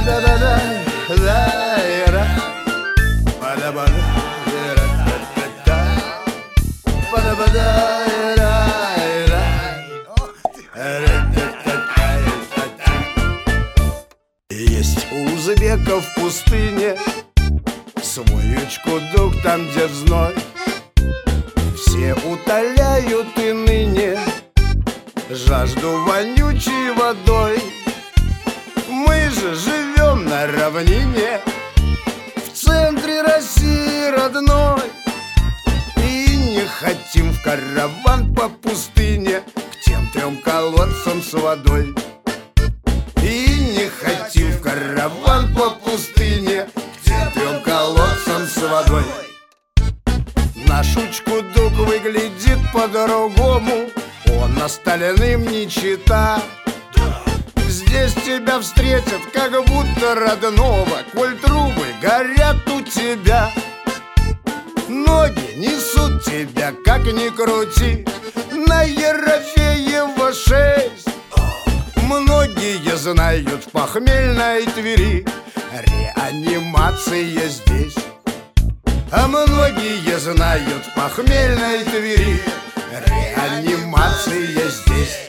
Есть у узбеков в пустыне свой учкудук, там, где зной. Все утоляют и ныне жажду вонючей водой. Мы же живем на равнине, в центре России родной, и не хотим в караван по пустыне к тем 3 колодцам с водой. И не хотим в караван по пустыне к тем 3 колодцам с водой. Наш учкудук выглядит по-другому, он остальным не чита. Здесь тебя встретят как будто родного, коль трубы горят у тебя. Ноги несут тебя, как ни крути, на Ерофеева 6. Многие знают в похмельной Твери реанимация здесь. А многие знают в похмельной Твери реанимация здесь.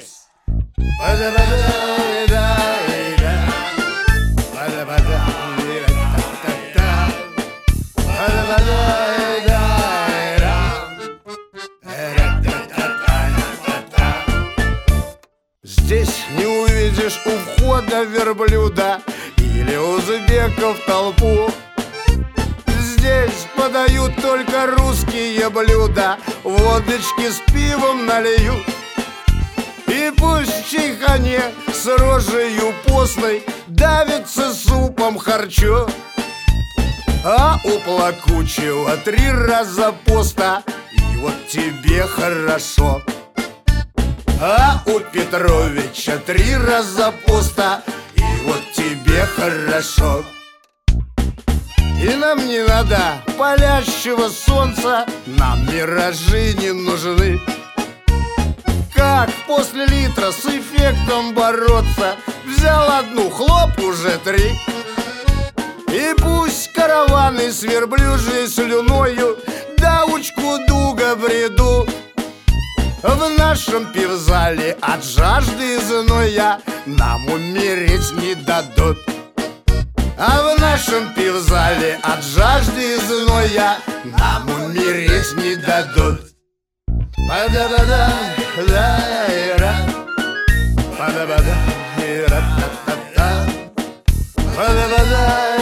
Здесь не увидишь у входа верблюда или узбеков толпу. Здесь подают только русские блюда, водочки с пивом нальют. И пусть в чайхане с рожею постной давится супом харчо, а у плакучего 3 раза поста, и вот тебе хорошо. А у Петровича 3 раза поста, и вот тебе хорошо. И нам не надо палящего солнца, нам миражи не нужны. Как после литра с эффектом бороться? Взял 1, хлоп, уже 3. И пусть караваны с верблюжьей слюною до учкудука бредут. В нашем пивзале от жажды зноя нам умереть не дадут. А в нашем пивзале от жажды зноя нам умереть не дадут. Па-да-ба-да-да-ра, па-да-ба-да-ра-та-та-та, па-да-ба-да.